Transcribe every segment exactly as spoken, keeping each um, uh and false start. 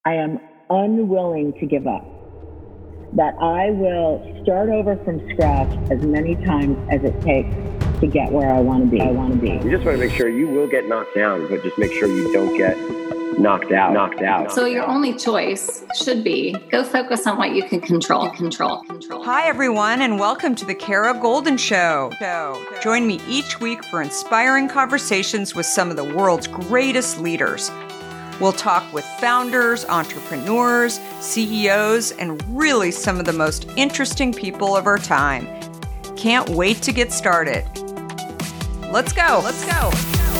I am unwilling to give up. That I will start over from scratch as many times as it takes to get where I want to be. I want to be. You just want to make sure you will get knocked down, but just make sure you don't get knocked out. Knocked out. So your only choice should be go focus on what you can control. Control. Control. Hi, everyone, and welcome to the Kara Goldin Show. Join me each week for inspiring conversations with some of the world's greatest leaders. We'll talk with founders, entrepreneurs, C E Os, and really some of the most interesting people of our time. Can't wait to get started. Let's go. Let's go.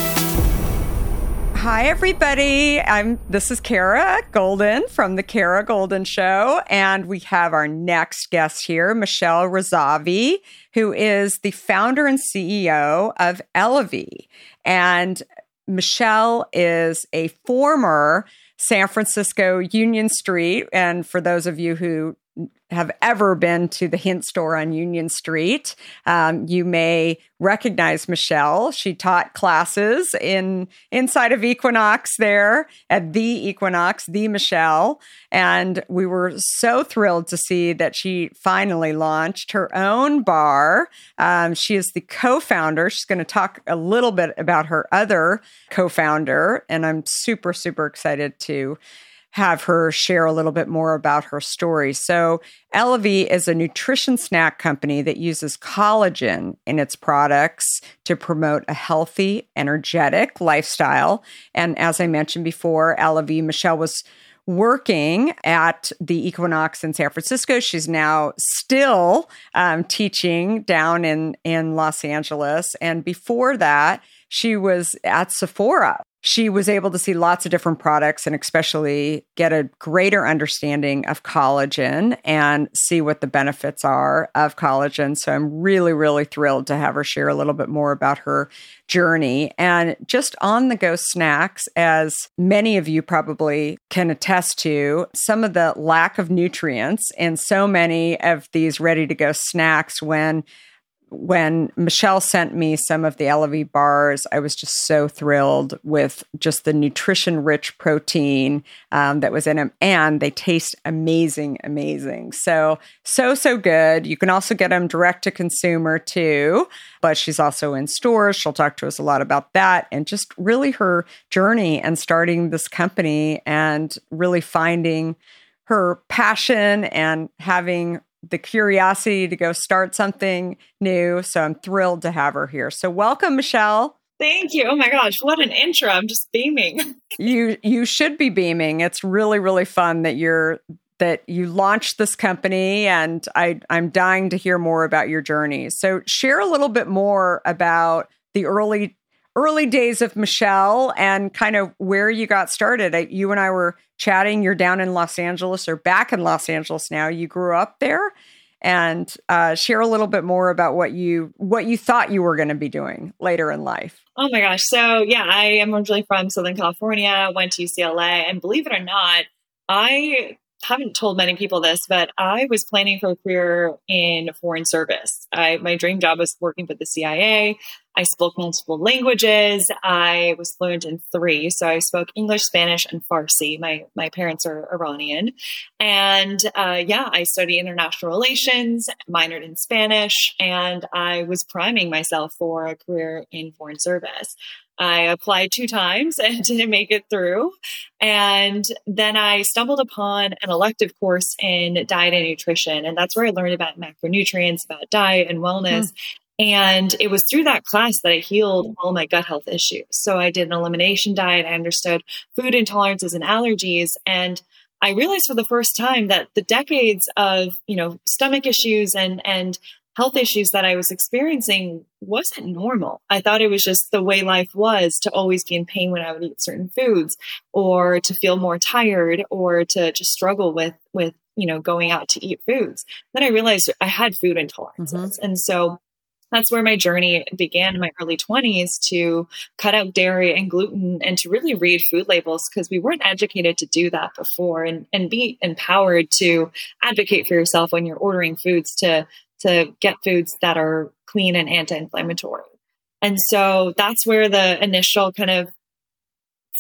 Hi, everybody. I'm. This is Kara Goldin from the Kara Goldin Show, and we have our next guest here, Michelle Razavi, who is the founder and C E O of Elevie. And Michelle is a former San Francisco Union Street. And for those of you who have ever been to the Hint store on Union Street, um, you may recognize Michelle. She taught classes in inside of Equinox there at the Equinox, the Michelle. And we were so thrilled to see that she finally launched her own bar. Um, she is the co-founder. She's going to talk a little bit about her other co-founder. And I'm super, super excited to have her share a little bit more about her story. So Elevie is a nutrition snack company that uses collagen in its products to promote a healthy, energetic lifestyle. And as I mentioned before, Elevie, Michelle was working at the Equinox in San Francisco. She's now still um, teaching down in, in Los Angeles. And before that, she was at Sephora. She was able to see lots of different products and especially get a greater understanding of collagen and see what the benefits are of collagen. So I'm really, really thrilled to have her share a little bit more about her journey. And just on-the-go snacks, as many of you probably can attest to, some of the lack of nutrients in so many of these ready-to-go snacks. When When Michelle sent me some of the Elevie bars, I was just so thrilled with just the nutrition-rich protein um, that was in them. And they taste amazing, amazing. So, so, so good. You can also get them direct to consumer too, but she's also in stores. She'll talk to us a lot about that and just really her journey and starting this company and really finding her passion and having the curiosity to go start something new. So I'm thrilled to have her here. So welcome, Michelle. Thank you. Oh my gosh, what an intro. I'm just beaming. you you should be beaming. It's really, really fun that you're that you launched this company, and I, I'm dying to hear more about your journey. So share a little bit more about the early early days of Michelle and kind of where you got started. I, you and I were chatting. You're down in Los Angeles or back in Los Angeles now. You grew up there, and uh, share a little bit more about what you what you thought you were going to be doing later in life. Oh my gosh. So yeah, I am originally from Southern California, went to U C L A, and believe it or not, I haven't told many people this, but I was planning for a career in foreign service. I, my dream job was working for the C I A. I spoke multiple languages. I was fluent in three. So I spoke English, Spanish, and Farsi. My, my parents are Iranian. And uh, yeah, I studied international relations, minored in Spanish, and I was priming myself for a career in foreign service. I applied two times and didn't make it through. And then I stumbled upon an elective course in diet and nutrition. And that's where I learned about macronutrients, about diet and wellness. Mm. And it was through that class that I healed all my gut health issues. So I did an elimination diet. I understood food intolerances and allergies. And I realized for the first time that the decades of, you know, stomach issues and, and health issues that I was experiencing wasn't normal. I thought it was just the way life was, to always be in pain when I would eat certain foods, or to feel more tired, or to just struggle with, with, you know, going out to eat foods. Then I realized I had food intolerances. Mm-hmm. And so that's where my journey began in my early twenties, to cut out dairy and gluten and to really read food labels, because we weren't educated to do that before, and, and be empowered to advocate for yourself when you're ordering foods, to to get foods that are clean and anti-inflammatory. And so that's where the initial kind of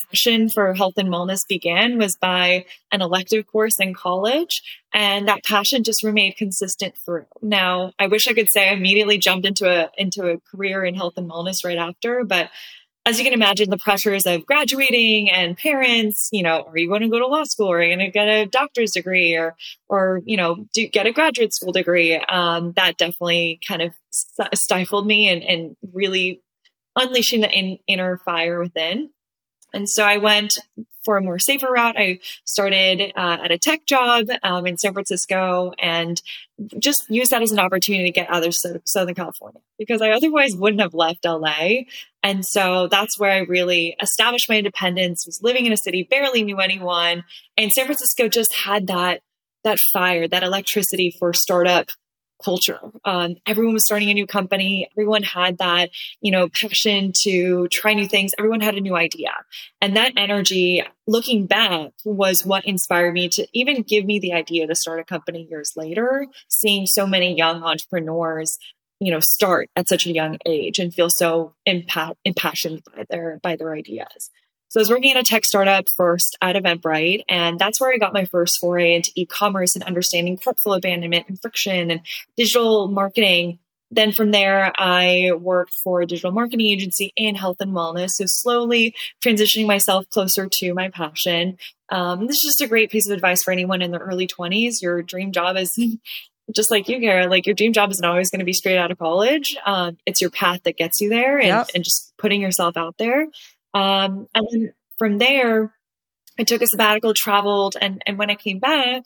passion for health and wellness began was by an elective course in college. And that passion just remained consistent through. Now, I wish I could say I immediately jumped into a, into a career in health and wellness right after, but as you can imagine, the pressures of graduating and parents, you know, are you going to go to law school, or are you going to get a doctor's degree, or, or, you know, do get a graduate school degree? Um, that definitely kind of stifled me and, and really unleashing the in, inner fire within. And so I went for a more safer route. I started uh, at a tech job um, in San Francisco and just used that as an opportunity to get out of Southern California, because I otherwise wouldn't have left L A. And so that's where I really established my independence, was living in a city, barely knew anyone. And San Francisco just had that, that fire, that electricity for startup culture. Um, everyone was starting a new company. Everyone had that, you know, passion to try new things. Everyone had a new idea. And that energy, looking back, was what inspired me to even give me the idea to start a company years later, seeing so many young entrepreneurs, you know, start at such a young age and feel so impa- impassioned by their, by their ideas. So I was working at a tech startup first at Eventbrite, and that's where I got my first foray into e-commerce and understanding cart flow abandonment and friction and digital marketing. Then from there, I worked for a digital marketing agency in health and wellness. So slowly transitioning myself closer to my passion. Um, this is just a great piece of advice for anyone in their early twenties. Your dream job is just like you, Kara, like your dream job isn't always going to be straight out of college. Um, it's your path that gets you there, and, yep. and just putting yourself out there. Um, and then from there, I took a sabbatical, traveled, and, and when I came back,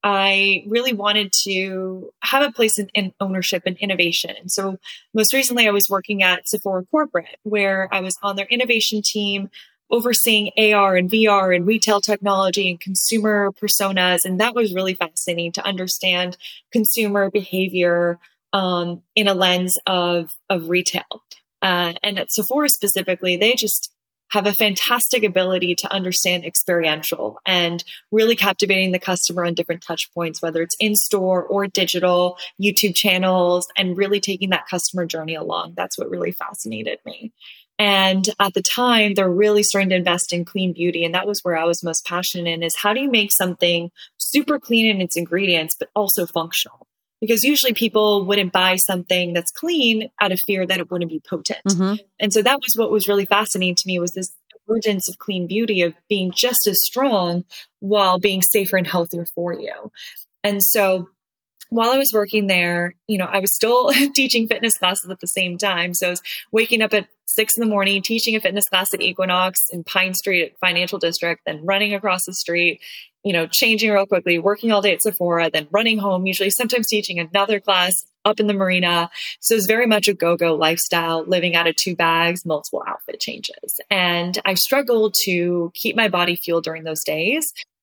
I really wanted to have a place in, in ownership and innovation. And so most recently, I was working at Sephora Corporate, where I was on their innovation team, overseeing A R and V R and retail technology and consumer personas. And that was really fascinating to understand consumer behavior um, in a lens of, of retail. Uh, and at Sephora specifically, they just have a fantastic ability to understand experiential and really captivating the customer on different touch points, whether it's in store or digital, YouTube channels, and really taking that customer journey along. That's what really fascinated me. And at the time, they're really starting to invest in clean beauty. And that was where I was most passionate in, is how do you make something super clean in its ingredients, but also functional? Because usually people wouldn't buy something that's clean out of fear that it wouldn't be potent. Mm-hmm. And so that was what was really fascinating to me, was this emergence of clean beauty, of being just as strong while being safer and healthier for you. And so while I was working there, you know, I was still teaching fitness classes at the same time. So I was waking up at six in the morning, teaching a fitness class at Equinox in Pine Street at Financial District, then running across the street, you know, changing real quickly, working all day at Sephora, then running home, usually sometimes teaching another class up in the marina. So it's very much a go-go lifestyle, living out of two bags, multiple outfit changes. And I struggled to keep my body fueled during those days.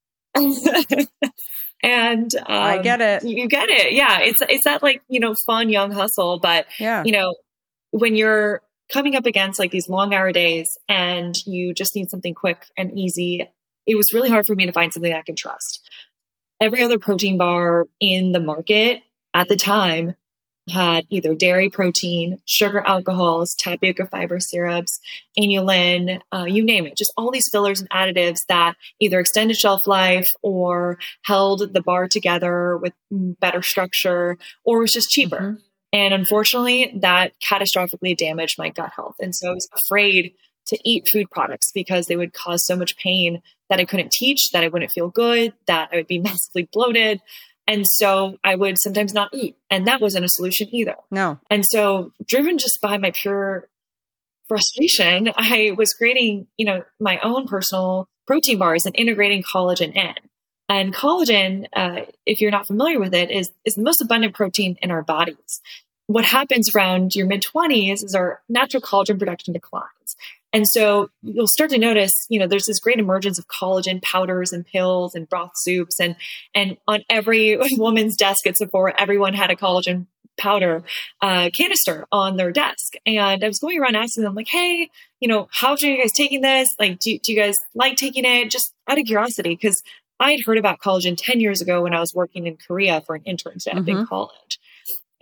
And um, I get it. You get it. Yeah. It's, it's that, like, you know, fun young hustle, but yeah. you know, when you're coming up against like these long hour days and you just need something quick and easy, it was really hard for me to find something I can trust. Every other protein bar in the market at the time had either dairy protein, sugar alcohols, tapioca fiber syrups, inulin, uh, you name it, just all these fillers and additives that either extended shelf life or held the bar together with better structure, or was just cheaper. Mm-hmm. And unfortunately, that catastrophically damaged my gut health. And so I was afraid to eat food products because they would cause so much pain that I couldn't teach, that I wouldn't feel good, that I would be massively bloated. And so I would sometimes not eat. And that wasn't a solution either. No. And so driven just by my pure frustration, I was creating, you know, my own personal protein bars and integrating collagen in. And collagen, uh, if you're not familiar with it, is, is the most abundant protein in our bodies. What happens around your mid-twenties is our natural collagen production declines. And so you'll start to notice, you know, there's this great emergence of collagen powders and pills and broth soups. And, and on every woman's desk at Sephora, everyone had a collagen powder uh, canister on their desk. And I was going around asking them, like, hey, you know, how are you guys taking this? Like, do, do you guys like taking it? Just out of curiosity, because I had heard about collagen ten years ago when I was working in Korea for an internship mm-hmm. in college.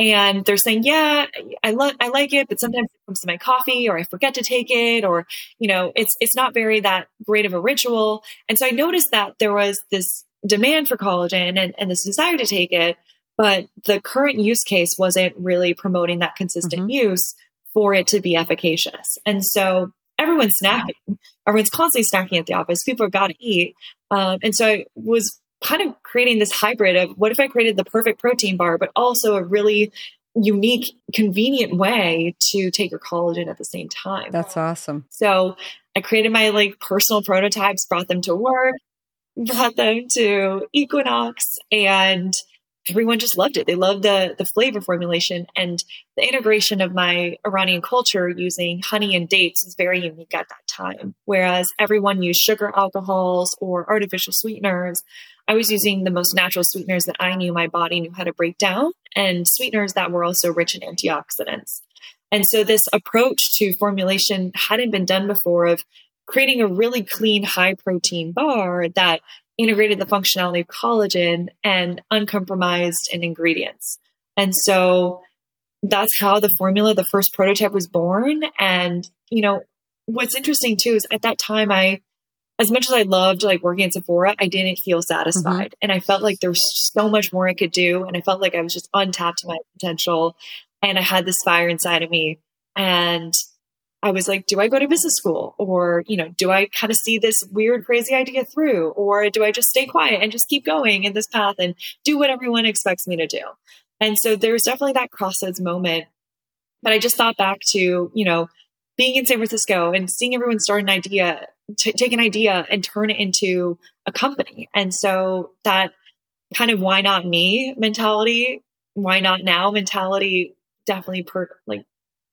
And they're saying, yeah, I, lo- I like it, but sometimes it comes to my coffee or I forget to take it, or, you know, it's, it's not very that great of a ritual. And so I noticed that there was this demand for collagen and, and this desire to take it, but the current use case wasn't really promoting that consistent mm-hmm. use for it to be efficacious. And so everyone's snacking, everyone's constantly snacking at the office. People have got to eat. Um, and so I was kind of creating this hybrid of what if I created the perfect protein bar, but also a really unique, convenient way to take your collagen at the same time. That's awesome. So I created my like personal prototypes, brought them to work, brought them to Equinox, and everyone just loved it. They loved the the flavor formulation, and the integration of my Iranian culture using honey and dates is very unique at that time. Whereas everyone used sugar alcohols or artificial sweeteners, I was using the most natural sweeteners that I knew my body knew how to break down, and sweeteners that were also rich in antioxidants. And so this approach to formulation hadn't been done before, of creating a really clean, high protein bar that integrated the functionality of collagen and uncompromised in ingredients. And so that's how the formula, the first prototype, was born. And, you know, what's interesting too is at that time, I, as much as I loved like working at Sephora, I didn't feel satisfied. Mm-hmm. And I felt like there was so much more I could do. And I felt like I was just untapped to my potential. And I had this fire inside of me. And I was like, do I go to business school? Or, you know, do I kind of see this weird, crazy idea through? Or do I just stay quiet and just keep going in this path and do what everyone expects me to do? And so there's definitely that crossroads moment. But I just thought back to, you know, being in San Francisco and seeing everyone start an idea, t- take an idea and turn it into a company. And so that kind of why not me mentality, why not now mentality definitely per, like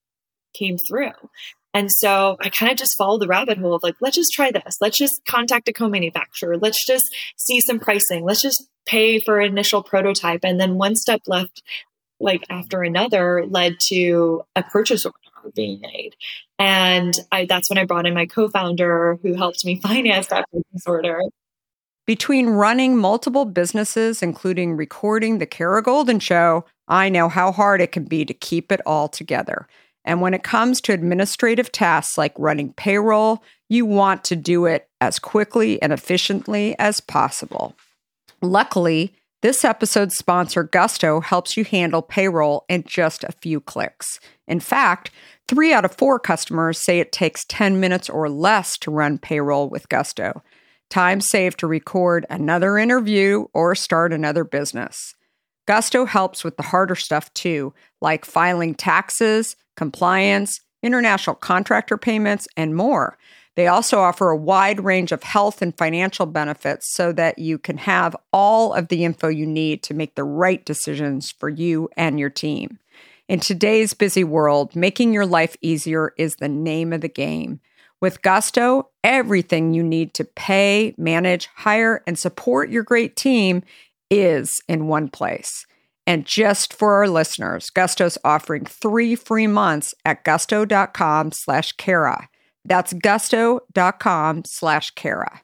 came through. And so I kind of just followed the rabbit hole of like, let's just try this. Let's just contact a co-manufacturer. Let's just see some pricing. Let's just pay for an initial prototype. And then one step left, like after another, led to a purchase order being made. And I, that's when I brought in my co-founder who helped me finance that purchase order. Between running multiple businesses, including recording the Kara Goldin Show, I know how hard it can be to keep it all together. And when it comes to administrative tasks like running payroll, you want to do it as quickly and efficiently as possible. Luckily, this episode's sponsor, Gusto, helps you handle payroll in just a few clicks. In fact, three out of four customers say it takes ten minutes or less to run payroll with Gusto. Time saved to record another interview or start another business. Gusto helps with the harder stuff too, like filing taxes, compliance, international contractor payments, and more. They also offer a wide range of health and financial benefits so that you can have all of the info you need to make the right decisions for you and your team. In today's busy world, making your life easier is the name of the game. With Gusto, everything you need to pay, manage, hire, and support your great team is in one place. And just for our listeners, Gusto's offering three free months at gusto.com slash Kara. That's gusto.com slash Kara.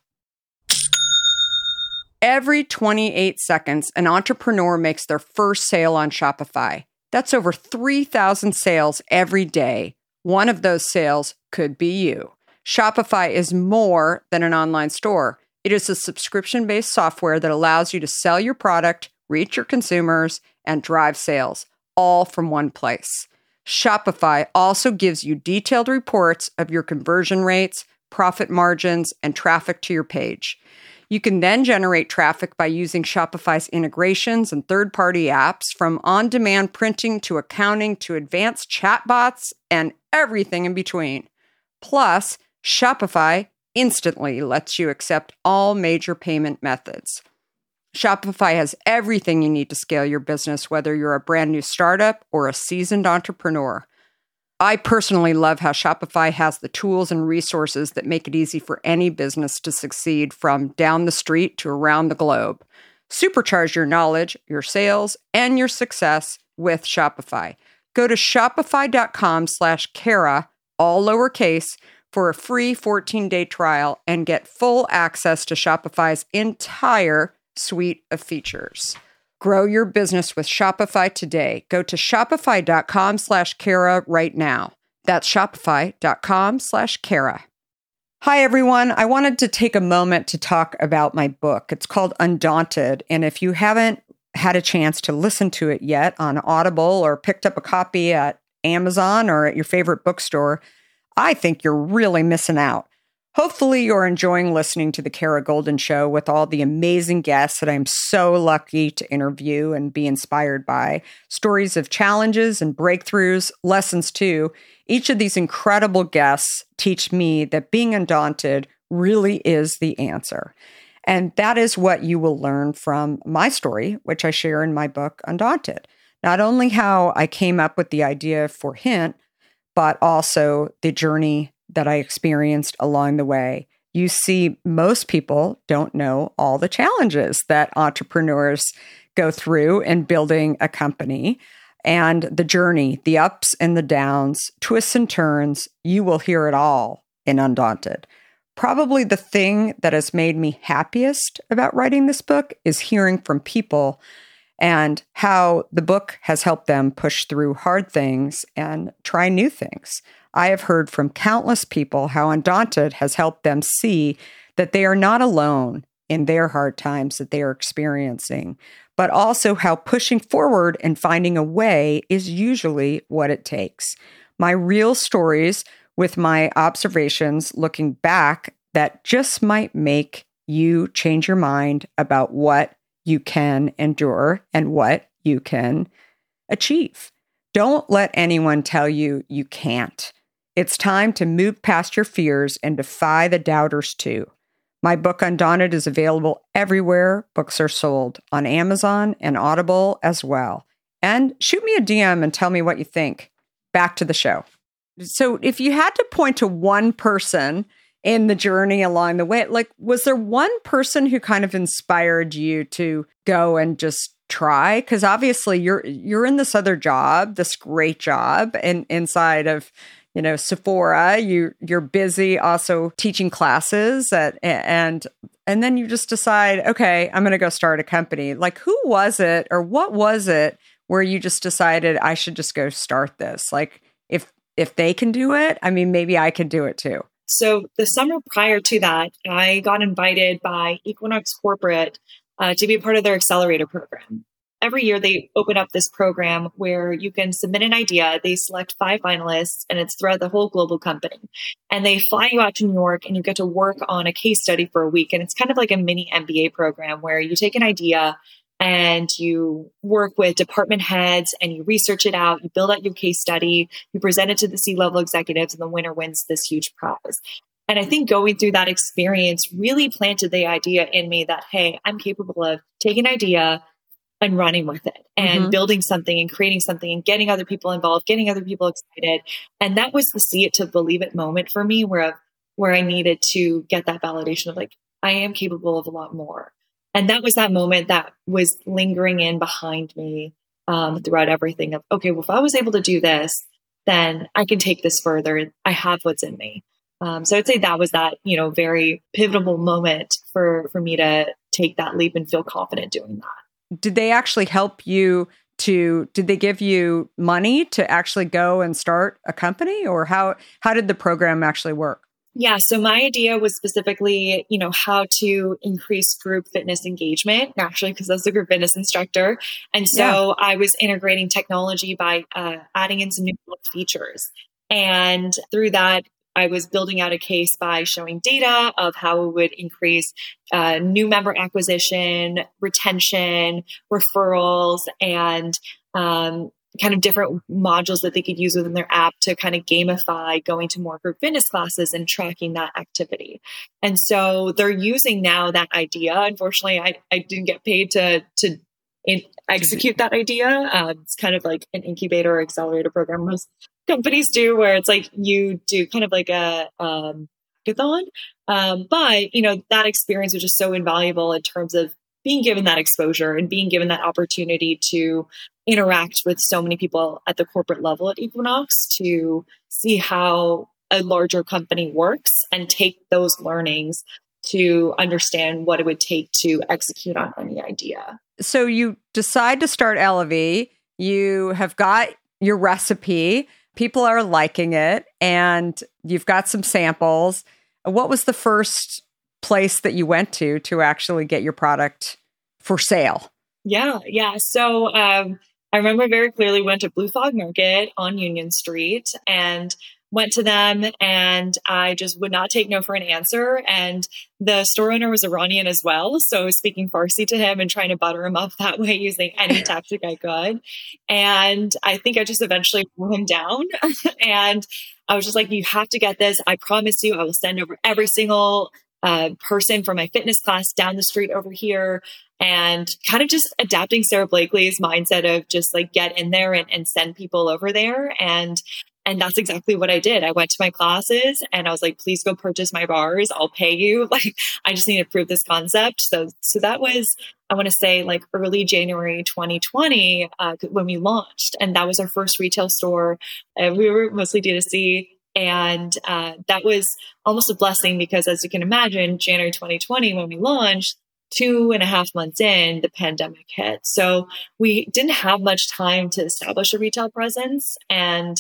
Every twenty-eight seconds, an entrepreneur makes their first sale on Shopify. That's over three thousand sales every day. One of those sales could be you. Shopify is more than an online store. It is a subscription-based software that allows you to sell your product, reach your consumers, and drive sales, all from one place. Shopify also gives you detailed reports of your conversion rates, profit margins, and traffic to your page. You can then generate traffic by using Shopify's integrations and third-party apps, from on-demand printing to accounting to advanced chatbots and everything in between. Plus, Shopify instantly lets you accept all major payment methods. Shopify has everything you need to scale your business, whether you're a brand new startup or a seasoned entrepreneur. I personally love how Shopify has the tools and resources that make it easy for any business to succeed, from down the street to around the globe. Supercharge your knowledge, your sales, and your success with Shopify. Go to shopify.com slash Kara, all lowercase, for a free fourteen-day trial and get full access to Shopify's entire suite of features. Grow your business with Shopify today. Go to shopify.com slash Kara right now. That's shopify.com slash Kara. Hi, everyone. I wanted to take a moment to talk about my book. It's called Undaunted. And if you haven't had a chance to listen to it yet on Audible or picked up a copy at Amazon or at your favorite bookstore, I think you're really missing out. Hopefully you're enjoying listening to The Kara Goldin Show with all the amazing guests that I'm so lucky to interview and be inspired by. Stories of challenges and breakthroughs, lessons too. Each of these incredible guests teach me that being undaunted really is the answer. And that is what you will learn from my story, which I share in my book, Undaunted. Not only how I came up with the idea for Hint, but also the journey that I experienced along the way. You see, most people don't know all the challenges that entrepreneurs go through in building a company and the journey, the ups and the downs, twists and turns. You will hear it all in Undaunted. Probably the thing that has made me happiest about writing this book is hearing from people and how the book has helped them push through hard things and try new things. I have heard from countless people how Undaunted has helped them see that they are not alone in their hard times that they are experiencing, but also how pushing forward and finding a way is usually what it takes. My real stories with my observations looking back that just might make you change your mind about what you can endure and what you can achieve. Don't let anyone tell you you can't. It's time to move past your fears and defy the doubters too. My book Undaunted is available everywhere books are sold, on Amazon and Audible as well. And shoot me a D M and tell me what you think. Back to the show. So if you had to point to one person in the journey along the way, like, was there one person who kind of inspired you to go and just try? Because obviously you're you're in this other job, this great job, and inside of, you know, Sephora, you you're busy also teaching classes at, and and then you just decide, okay, I'm going to go start a company. Like, who was it, or what was it where you just decided I should just go start this? Like, if if they can do it, I mean, maybe I can do it too. So the summer prior to that, I got invited by Equinox Corporate uh, to be a part of their accelerator program. Every year they open up this program where you can submit an idea. They select five finalists and it's throughout the whole global company. And they fly you out to New York and you get to work on a case study for a week. And it's kind of like a mini M B A program where you take an idea and you work with department heads and you research it out. You build out your case study. You present it to the C-level executives and the winner wins this huge prize. And I think going through that experience really planted the idea in me that, hey, I'm capable of taking an idea and running with it and mm-hmm. building something and creating something and getting other people involved, getting other people excited. And that was the see it to believe it moment for me where, where I needed to get that validation of like, I am capable of a lot more. And that was that moment that was lingering in behind me um, throughout everything of, okay, well, if I was able to do this, then I can take this further. I have what's in me. Um, so I'd say that was that, you know, very pivotal moment for, for me to take that leap and feel confident doing that. Did they actually help you to, did they give you money to actually go and start a company, or how, how did the program actually work? Yeah. So my idea was specifically, you know, how to increase group fitness engagement, naturally, because I was a group fitness instructor. And so yeah. I was integrating technology by uh, adding in some new features. And through that, I was building out a case by showing data of how it would increase uh, new member acquisition, retention, referrals, and um, kind of different modules that they could use within their app to kind of gamify going to more group fitness classes and tracking that activity. And so they're using now that idea. Unfortunately, I, I didn't get paid to, to in, execute that idea. Uh, it's kind of like an incubator or accelerator program most companies do, where it's like you do kind of like a um, hackathon. Um, but, you know, that experience was just so invaluable in terms of being given that exposure and being given that opportunity to interact with so many people at the corporate level at Equinox to see how a larger company works and take those learnings to understand what it would take to execute on any idea. So you decide to start Elevie. You have got your recipe. People are liking it, and you've got some samples. What was the first place that you went to to actually get your product for sale? Yeah, yeah. So um, I remember very clearly went to Blue Fog Market on Union Street and went to them, and I just would not take no for an answer. And the store owner was Iranian as well. So I was speaking Farsi to him and trying to butter him up that way using any tactic I could. And I think I just eventually threw him down. And I was just like, you have to get this. I promise you, I will send over every single uh, person from my fitness class down the street over here. And kind of just adapting Sara Blakely's mindset of just like get in there and, and send people over there. And And that's exactly what I did. I went to my classes and I was like, please go purchase my bars. I'll pay you. Like, I just need to prove this concept. So, so that was, I want to say like early January twenty twenty uh, when we launched. And that was our first retail store. Uh, we were mostly D two C. And uh, that was almost a blessing because as you can imagine, January twenty twenty, when we launched, two and a half months in, the pandemic hit. So we didn't have much time to establish a retail presence. And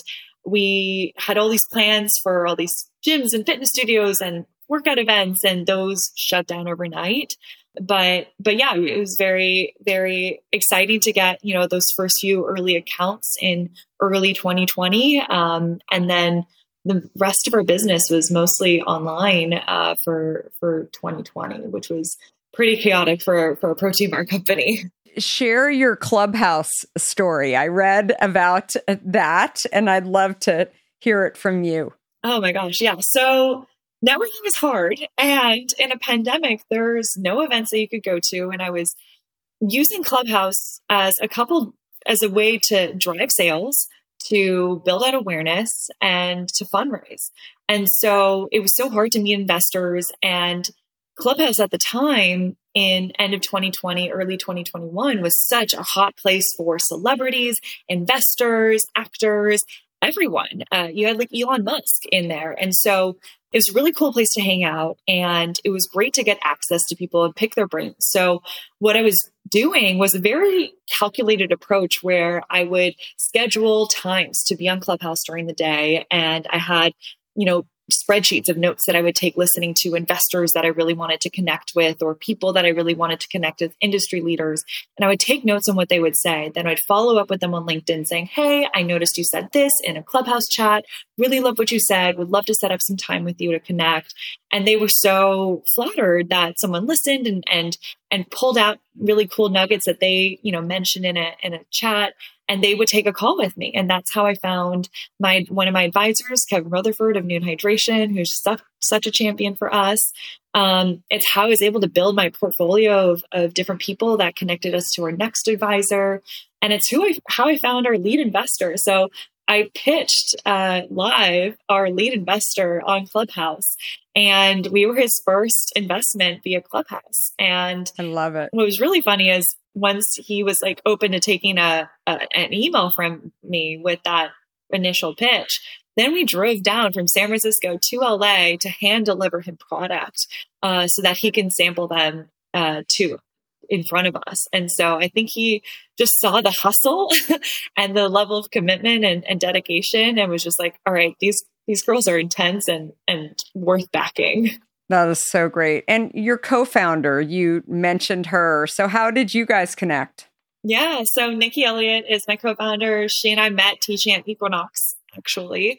we had all these plans for all these gyms and fitness studios and workout events, and those shut down overnight. But, but yeah, it was very, very exciting to get, you know, those first few early accounts in early twenty twenty. Um, and then the rest of our business was mostly online, uh, for, for twenty twenty, which was pretty chaotic for, for a protein bar company. Share your Clubhouse story. I read about that and I'd love to hear it from you. Oh my gosh. Yeah. So networking is hard. And in a pandemic, there's no events that you could go to. And I was using Clubhouse as a couple, as a way to drive sales, to build out awareness, and to fundraise. And so it was so hard to meet investors. And Clubhouse at the time in end of twenty twenty, early twenty twenty-one was such a hot place for celebrities, investors, actors, everyone. Uh, you had like Elon Musk in there. And so it was a really cool place to hang out. And it was great to get access to people and pick their brains. So what I was doing was a very calculated approach where I would schedule times to be on Clubhouse during the day. And I had, you know, spreadsheets of notes that I would take listening to investors that I really wanted to connect with, or people that I really wanted to connect with, industry leaders. And I would take notes on what they would say. Then I'd follow up with them on LinkedIn saying, hey, I noticed you said this in a Clubhouse chat. Really love what you said. Would love to set up some time with you to connect. And they were so flattered that someone listened and, and, and pulled out really cool nuggets that they, you know, mentioned in a, in a chat. And they would take a call with me. And that's how I found my one of my advisors, Kevin Rutherford of Noon Hydration, who's such, such a champion for us. Um, it's how I was able to build my portfolio of, of different people that connected us to our next advisor. And it's who I, how I found our lead investor. So I pitched uh, live our lead investor on Clubhouse, and we were his first investment via Clubhouse. And I love it. What was really funny is once he was like open to taking a, a an email from me with that initial pitch, then we drove down from San Francisco to L A to hand deliver him product uh, so that he can sample them uh, too in front of us. And so I think he just saw the hustle and the level of commitment and, and dedication, and was just like, all right, these these girls are intense and and worth backing. That is so great. And your co-founder, you mentioned her. So how did you guys connect? Yeah. So Nikki Elliott is my co-founder. She and I met teaching at Equinox, actually.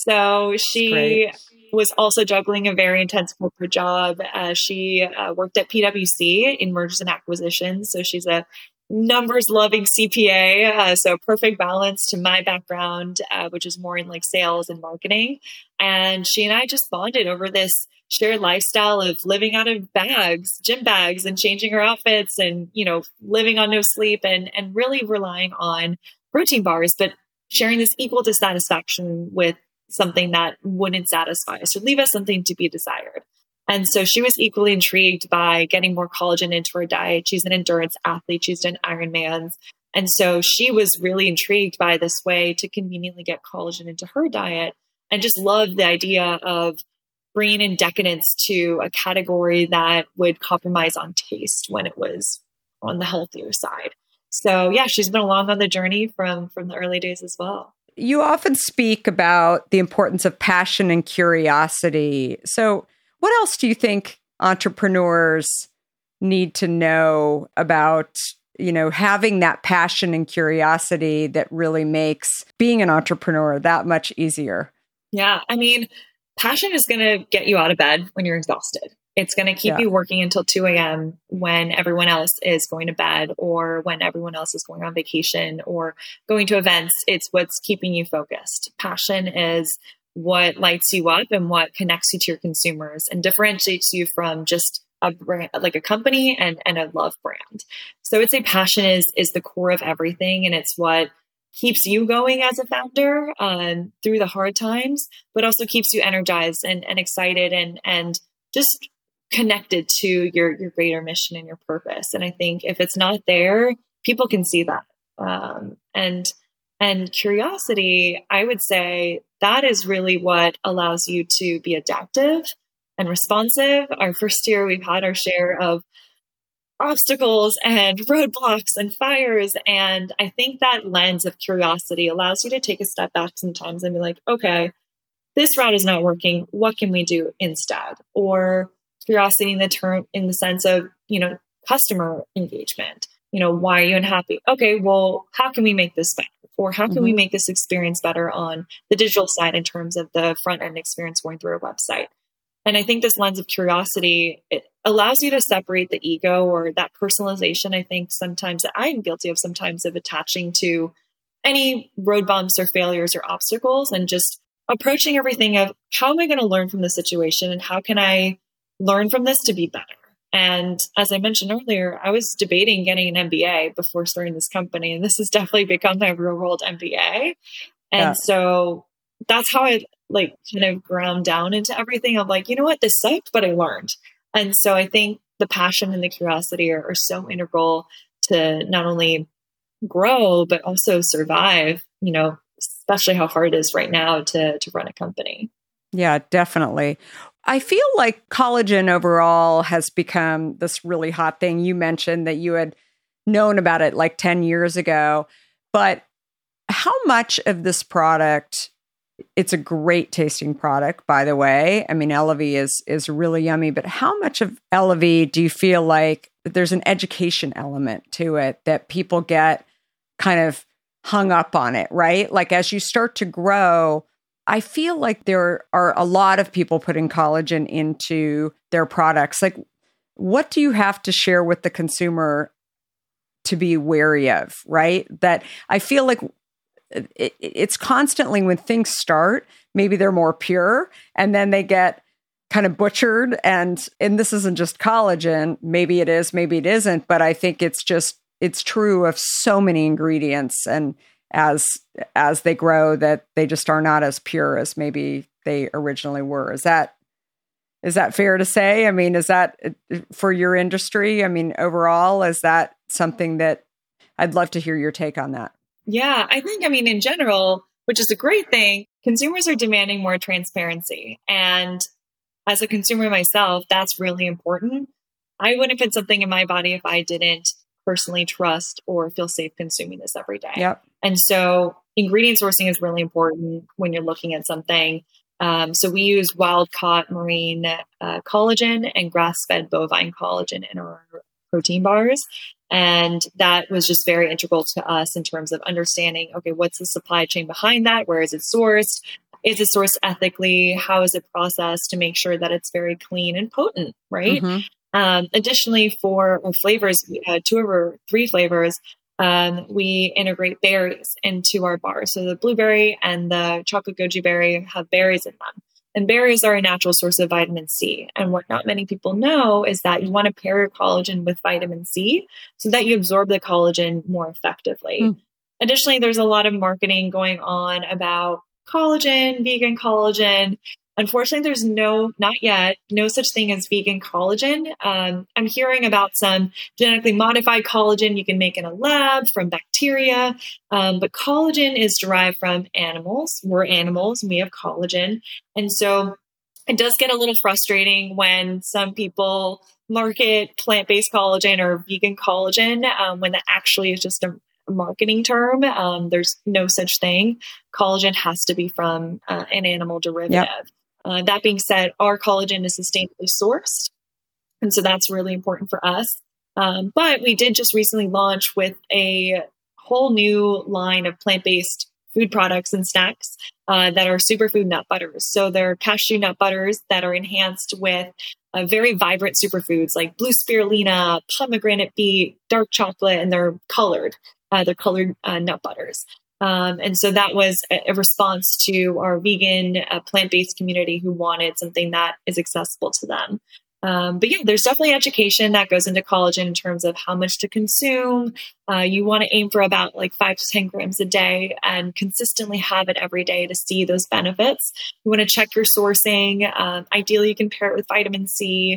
So she was also juggling a very intense corporate job. Uh, she uh, worked at P W C in mergers and acquisitions. So she's a numbers loving C P A. Uh, so perfect balance to my background, uh, which is more in like sales and marketing. And she and I just bonded over this shared lifestyle of living out of bags, gym bags, and changing her outfits, and, you know, living on no sleep, and, and really relying on protein bars, but sharing this equal dissatisfaction with something that wouldn't satisfy us or leave us something to be desired. And so she was equally intrigued by getting more collagen into her diet. She's an endurance athlete. She's done Ironmans. And so she was really intrigued by this way to conveniently get collagen into her diet, and just loved the idea of bringing in decadence to a category that would compromise on taste when it was on the healthier side. So yeah, she's been along on the journey from, from the early days as well. You often speak about the importance of passion and curiosity. So what else do you think entrepreneurs need to know about, you know, having that passion and curiosity that really makes being an entrepreneur that much easier? Yeah. I mean, passion is going to get you out of bed when you're exhausted. It's going to keep yeah. you working until two a.m. when everyone else is going to bed, or when everyone else is going on vacation or going to events. It's what's keeping you focused. Passion is what lights you up and what connects you to your consumers and differentiates you from just a brand, like a company and, and a love brand. So I would say passion is, is the core of everything. And it's what keeps you going as a founder um, through the hard times, but also keeps you energized and, and excited and, and just connected to your, your greater mission and your purpose. And I think if it's not there, people can see that. Um, and, and curiosity, I would say that is really what allows you to be adaptive and responsive. Our first year, we've had our share of obstacles and roadblocks and fires. And I think that lens of curiosity allows you to take a step back sometimes and be like, okay, this route is not working. What can we do instead? Or curiosity in the term, in the sense of, you know, customer engagement. You know, why are you unhappy? Okay, well, how can we make this better? Or how can mm-hmm. we make this experience better on the digital side in terms of the front end experience going through our website? And I think this lens of curiosity, it allows you to separate the ego or that personalization. I think sometimes that I'm guilty of sometimes of attaching to any road bumps or failures or obstacles, and just approaching everything of how am I going to learn from the situation and how can I learn from this to be better? And as I mentioned earlier, I was debating getting an M B A before starting this company, and this has definitely become my real world M B A. And yeah. so that's how I like kind of ground down into everything. I'm like, you know what, this sucked, but I learned. And so I think the passion and the curiosity are, are so integral to not only grow, but also survive, you know, especially how hard it is right now to, to run a company. Yeah, definitely. I feel like collagen overall has become this really hot thing. You mentioned that you had known about it like ten years ago, but how much of this product, it's a great tasting product, by the way. I mean, Elevie is is really yummy, but how much of Elevie do you feel like there's an education element to it that people get kind of hung up on it, right? Like as you start to grow, I feel like there are a lot of people putting collagen into their products. Like, what do you have to share with the consumer to be wary of, right? That I feel like it, it's constantly when things start, maybe they're more pure and then they get kind of butchered. And, and this isn't just collagen. Maybe it is, maybe it isn't. But I think it's just, it's true of so many ingredients. And as as they grow, that they just are not as pure as maybe they originally were. Is that is that fair to say? I mean, is that for your industry? I mean, overall, is that something that I'd love to hear your take on that? Yeah, I think, I mean, in general, which is a great thing, consumers are demanding more transparency. And as a consumer myself, that's really important. I wouldn't put something in my body if I didn't personally trust or feel safe consuming this every day. Yep. And so ingredient sourcing is really important when you're looking at something. Um, so we use wild caught marine uh, collagen and grass-fed bovine collagen in our protein bars. And that was just very integral to us in terms of understanding, okay, what's the supply chain behind that? Where is it sourced? Is it sourced ethically? How is it processed to make sure that it's very clean and potent, right? Mm-hmm. Um, additionally, for our flavors, we had two of our three flavors. Um, we integrate berries into our bars. So the blueberry and the chocolate goji berry have berries in them. And berries are a natural source of vitamin C. And what not many people know is that you want to pair your collagen with vitamin C so that you absorb the collagen more effectively. Mm. Additionally, there's a lot of marketing going on about collagen, vegan collagen. Unfortunately, there's no, not yet, no such thing as vegan collagen. Um, I'm hearing about some genetically modified collagen you can make in a lab from bacteria. Um, but collagen is derived from animals. We're animals and we have collagen. And so it does get a little frustrating when some people market plant-based collagen or vegan collagen um, when that actually is just a marketing term. Um, there's no such thing. Collagen has to be from uh, an animal derivative. Yep. Uh, that being said, our collagen is sustainably sourced. And so that's really important for us. Um, but we did just recently launch with a whole new line of plant-based food products and snacks uh, that are superfood nut butters. So they're cashew nut butters that are enhanced with uh, very vibrant superfoods like blue spirulina, pomegranate beet, dark chocolate, and they're colored. Uh, they're colored uh, nut butters. Um, and so that was a, a response to our vegan uh, plant-based community who wanted something that is accessible to them. Um, but yeah, there's definitely education that goes into collagen in terms of how much to consume. Uh, you want to aim for about like five to ten grams a day and consistently have it every day to see those benefits. You want to check your sourcing. Um, ideally, you can pair it with vitamin C.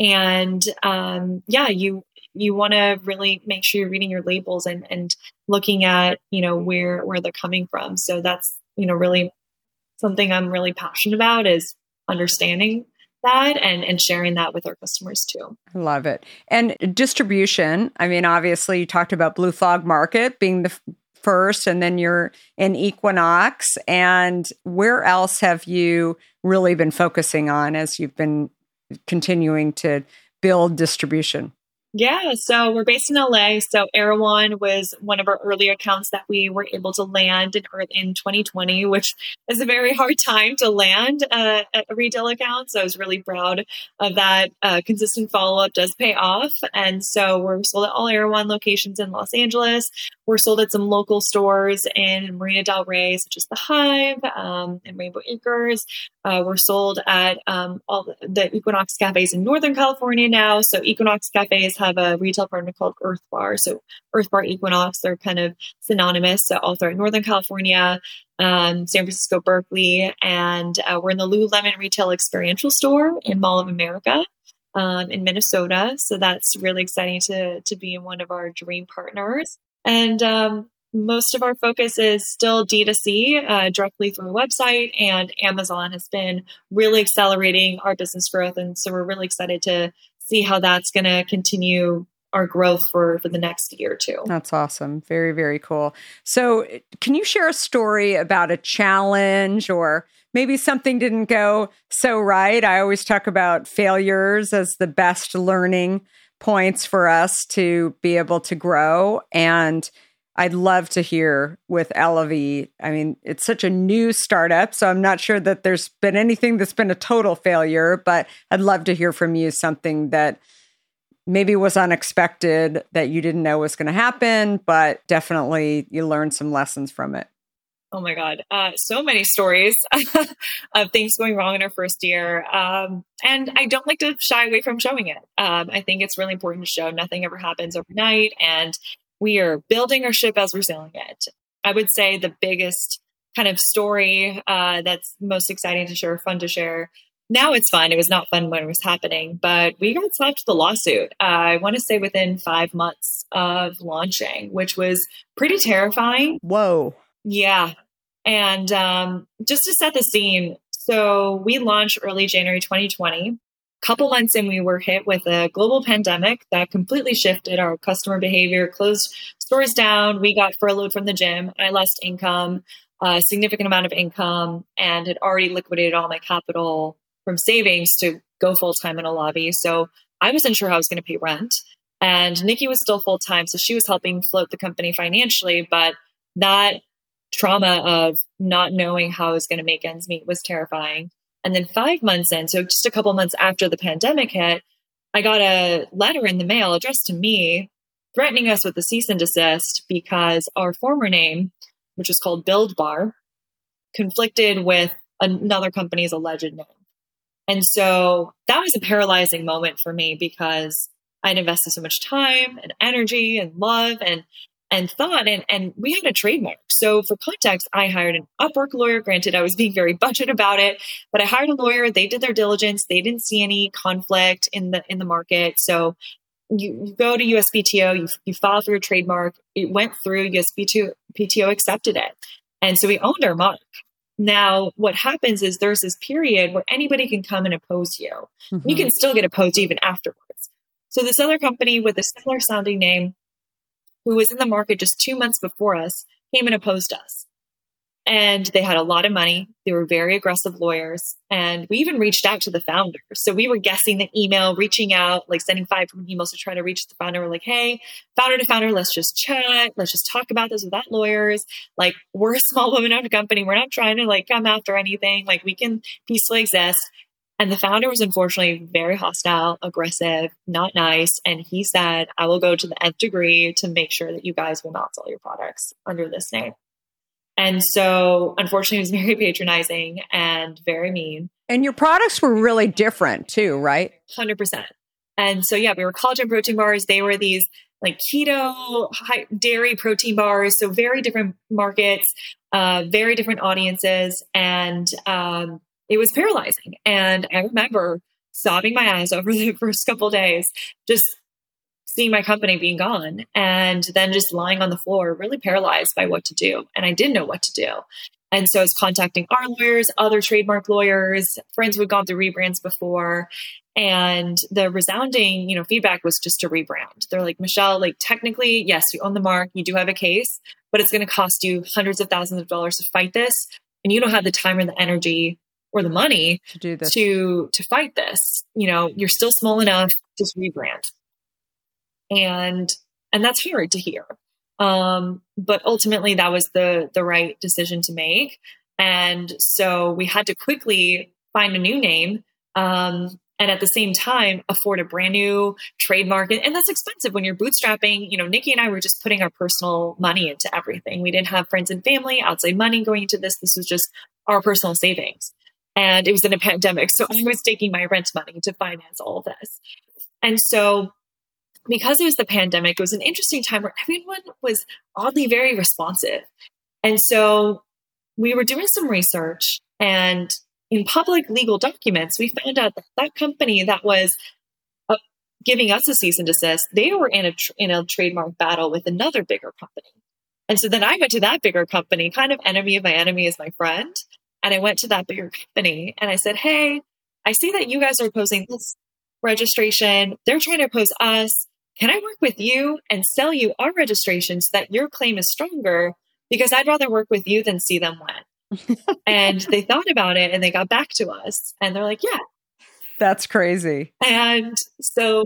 And um, yeah, you you want to really make sure you're reading your labels and, and looking at, you know, where, where they're coming from. So that's, you know, really something I'm really passionate about is understanding that and, and sharing that with our customers too. I love it. And distribution, I mean, obviously you talked about Blue Frog Market being the f- first, and then you're in Equinox. And where else have you really been focusing on as you've been continuing to build distribution? Yeah, so we're based in L A. So Erewhon was one of our early accounts that we were able to land in, in twenty twenty, which is a very hard time to land uh, a retail account. So I was really proud of that. Uh, consistent follow-up does pay off. And so we're sold at all Erewhon locations in Los Angeles. We're sold at some local stores in Marina del Rey, such as The Hive um, and Rainbow Acres. Uh, we're sold at um, all the, the Equinox cafes in Northern California now. So Equinox cafes have a retail partner called Earth Bar. So Earth Bar, Equinox, they're kind of synonymous. So all throughout Northern California, um, San Francisco, Berkeley, and uh, we're in the Lululemon Retail Experiential Store in Mall of America um, in Minnesota. So that's really exciting to to be in one of our dream partners. And um, most of our focus is still D two C, uh, directly through the website, and Amazon has been really accelerating our business growth. And so we're really excited to see how that's going to continue our growth for, for the next year or two. That's awesome. Very, very cool. So can you share a story about a challenge or maybe something didn't go so right? I always talk about failures as the best learning points for us to be able to grow. And I'd love to hear with Elevie. I mean, it's such a new startup, so I'm not sure that there's been anything that's been a total failure, but I'd love to hear from you something that maybe was unexpected that you didn't know was going to happen, but definitely you learned some lessons from it. Oh my God. Uh, so many stories of things going wrong in our first year. Um, and I don't like to shy away from showing it. Um, I think it's really important to show nothing ever happens overnight. And we are building our ship as we're sailing it. I would say the biggest kind of story uh, that's most exciting to share, fun to share. Now it's fun. It was not fun when it was happening, but we got slapped with a lawsuit. Uh, I want to say within five months of launching, which was pretty terrifying. Whoa. Yeah. And um, just to set the scene, so we launched early January twenty twenty. A couple months in, we were hit with a global pandemic that completely shifted our customer behavior, closed stores down. We got furloughed from the gym. I lost income, a significant amount of income, and had already liquidated all my capital from savings to go full-time in a lobby. So I wasn't sure how I was going to pay rent. And Nikki was still full-time, so she was helping float the company financially, but that trauma of not knowing how I was going to make ends meet was terrifying. And then five months in, so just a couple months after the pandemic hit, I got a letter in the mail addressed to me threatening us with a cease and desist because our former name, which was called Build Bar, conflicted with another company's alleged name. And so that was a paralyzing moment for me because I'd invested so much time and energy and love and and thought, and, and we had a trademark. So for context, I hired an Upwork lawyer. Granted, I was being very budget about it, but I hired a lawyer. They did their diligence. They didn't see any conflict in the in the market. So you, you go to U S P T O, you, you file for your trademark. It went through, U S P T O accepted it. And so we owned our mark. Now, what happens is there's this period where anybody can come and oppose you. Mm-hmm. You can still get opposed even afterwards. So this other company with a similar sounding name, who was in the market just two months before us, came and opposed us. And they had a lot of money. They were very aggressive lawyers. And we even reached out to the founder. So we were guessing the email, reaching out, like sending five emails to try to reach the founder. We're like, hey, founder to founder, let's just chat. Let's just talk about this without lawyers. Like, we're a small woman-owned company. We're not trying to like come after anything. Like, we can peacefully exist. And the founder was unfortunately very hostile, aggressive, not nice. And he said, I will go to the nth degree to make sure that you guys will not sell your products under this name. And so, unfortunately, it was very patronizing and very mean. And your products were really different too, right? one hundred percent. And so, yeah, we were collagen protein bars. They were these like keto, high dairy protein bars. So very different markets, uh, very different audiences. And um, it was paralyzing. And I remember sobbing my eyes over the first couple of days, just seeing my company being gone, and then just lying on the floor, really paralyzed by what to do. And I didn't know what to do. And so I was contacting our lawyers, other trademark lawyers, friends who had gone through rebrands before. And the resounding, you know, feedback was just to rebrand. They're like, Michelle, like technically, yes, you own the mark, you do have a case, but it's going to cost you hundreds of thousands of dollars to fight this. And you don't have the time or the energy or the money to do this, to, to fight this. You know, you're still small enough to rebrand. And, and that's hard to hear. Um, but ultimately that was the, the right decision to make. And so we had to quickly find a new name. Um, and at the same time, afford a brand new trademark. And that's expensive when you're bootstrapping. You know, Nikki and I were just putting our personal money into everything. We didn't have friends and family, outside money going into this. This was just our personal savings. And it was in a pandemic. So I was taking my rent money to finance all of this. And so because it was the pandemic, it was an interesting time where everyone was oddly very responsive. And so we were doing some research, and in public legal documents, we found out that that company that was uh, giving us a cease and desist, they were in a, tr- in a trademark battle with another bigger company. And so then I went to that bigger company, kind of enemy of my enemy is my friend. And I went to that bigger company and I said, hey, I see that you guys are opposing this registration. They're trying to oppose us. Can I work with you and sell you our registration so that your claim is stronger? Because I'd rather work with you than see them win. And they thought about it and they got back to us and they're like, yeah. That's crazy. And so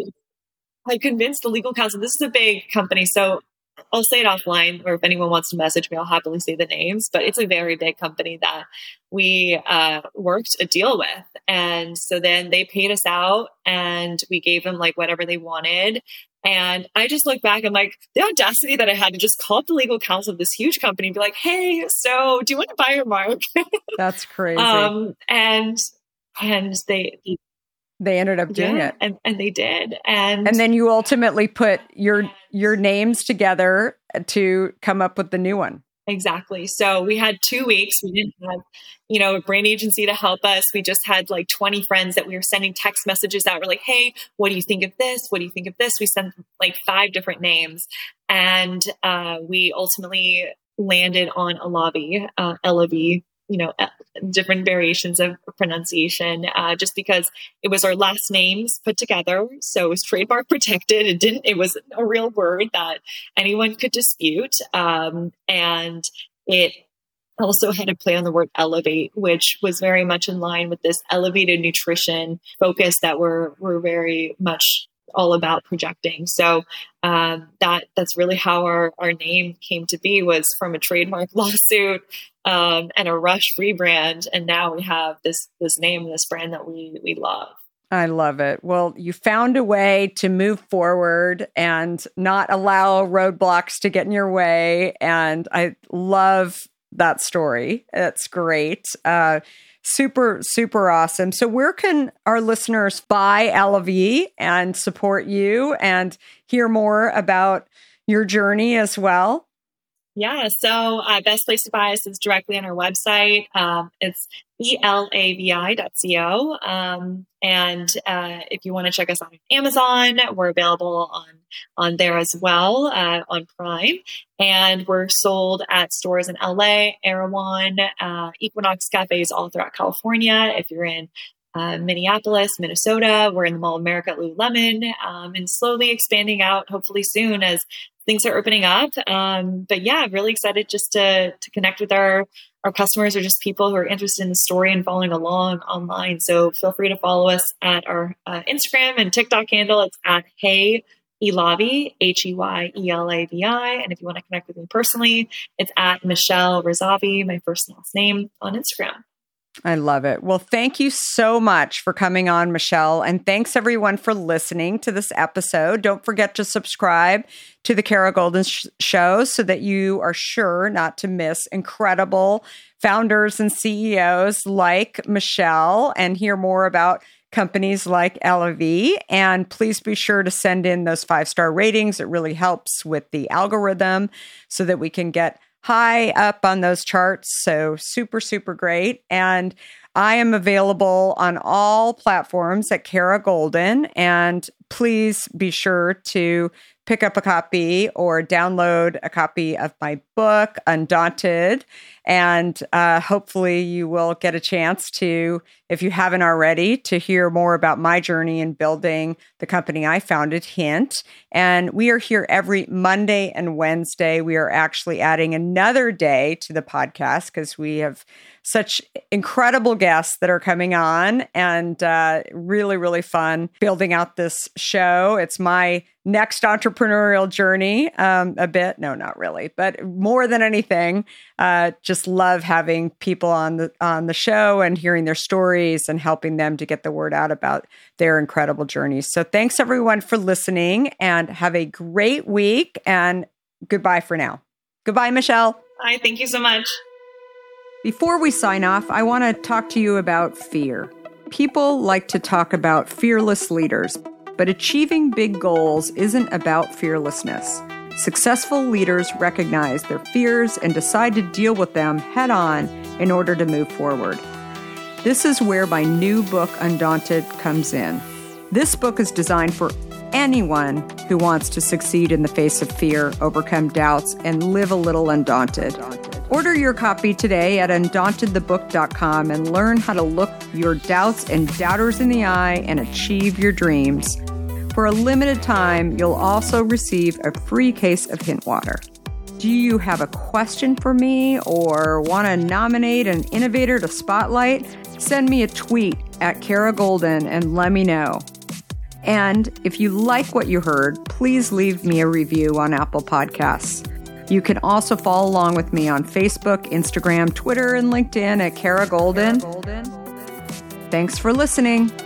I convinced the legal counsel, this is a big company. So I'll say it offline, or if anyone wants to message me, I'll happily say the names, but it's a very big company that we uh, worked a deal with. And so then they paid us out and we gave them like whatever they wanted. And I just look back and like the audacity that I had to just call up the legal counsel of this huge company and be like, hey, so do you want to buy your mark? That's crazy. um, and, and they, They ended up doing yeah, it. And, and they did. And and then you ultimately put your your names together to come up with the new one. Exactly. So we had two weeks. We didn't have, you know, a brand agency to help us. We just had like twenty friends that we were sending text messages out. We're like, hey, what do you think of this? What do you think of this? We sent like five different names. And uh, we ultimately landed on Elavi, uh, Elavi. you know, different variations of pronunciation, uh, just because it was our last names put together. So it was trademark protected. It didn't, it was a real word that anyone could dispute. Um, and it also had a play on the word elevate, which was very much in line with this elevated nutrition focus that we're, we're very much all about projecting. So um, that that's really how our, our name came to be, was from a trademark lawsuit um, and a rush rebrand. And now we have this this name and this brand that we we love. I love it. Well, you found a way to move forward and not allow roadblocks to get in your way. And I love that story. It's great. Uh, Super, super awesome. So where can our listeners buy Elavi and support you and hear more about your journey as well? Yeah, so uh, best place to buy us is directly on our website. Um, it's E L A V I dot co. Um, and uh, if you want to check us out on Amazon, we're available on, on there as well, uh, on Prime. And we're sold at stores in L A, Erewhon, uh, Equinox cafes all throughout California. If you're in uh, Minneapolis, Minnesota, we're in the Mall of America at Lululemon, um, and slowly expanding out, hopefully soon as things are opening up. Um, but yeah, really excited just to to connect with our, our customers or just people who are interested in the story and following along online. So feel free to follow us at our uh, Instagram and TikTok handle. It's at Hey Elavi, H E Y E L A V I. And if you want to connect with me personally, it's at Michelle Razavi, my first and last name, on Instagram. I love it. Well, thank you so much for coming on, Michelle. And thanks everyone for listening to this episode. Don't forget to subscribe to the Kara Goldin sh- Show so that you are sure not to miss incredible founders and C E Os like Michelle and hear more about companies like L A V. And please be sure to send in those five-star ratings. It really helps with the algorithm so that we can get high up on those charts. So super, super great. And I am available on all platforms at Kara Goldin. And please be sure to pick up a copy or download a copy of my book, Undaunted. And uh, hopefully you will get a chance to, if you haven't already, to hear more about my journey in building the company I founded, Hint. And we are here every Monday and Wednesday. We are actually adding another day to the podcast because we have such incredible guests that are coming on, and uh, really, really fun building out this show. It's my next entrepreneurial journey, um, a bit. No, not really, but more than anything, uh, just love having people on the on the show and hearing their stories and helping them to get the word out about their incredible journeys. So thanks everyone for listening, and have a great week, and goodbye for now. Goodbye, Michelle. Hi, thank you so much. Before we sign off, I want to talk to you about fear. People like to talk about fearless leaders, but achieving big goals isn't about fearlessness. Successful leaders recognize their fears and decide to deal with them head on in order to move forward. This is where my new book, Undaunted, comes in. This book is designed for anyone who wants to succeed in the face of fear, overcome doubts, and live a little undaunted. Order your copy today at undaunted the book dot com and learn how to look your doubts and doubters in the eye and achieve your dreams. For a limited time, you'll also receive a free case of Hint water. Do you have a question for me or want to nominate an innovator to spotlight? Send me a tweet at Kara Goldin and let me know. And if you like what you heard, please leave me a review on Apple Podcasts. You can also follow along with me on Facebook, Instagram, Twitter, and LinkedIn at Kara Goldin. Thanks for listening.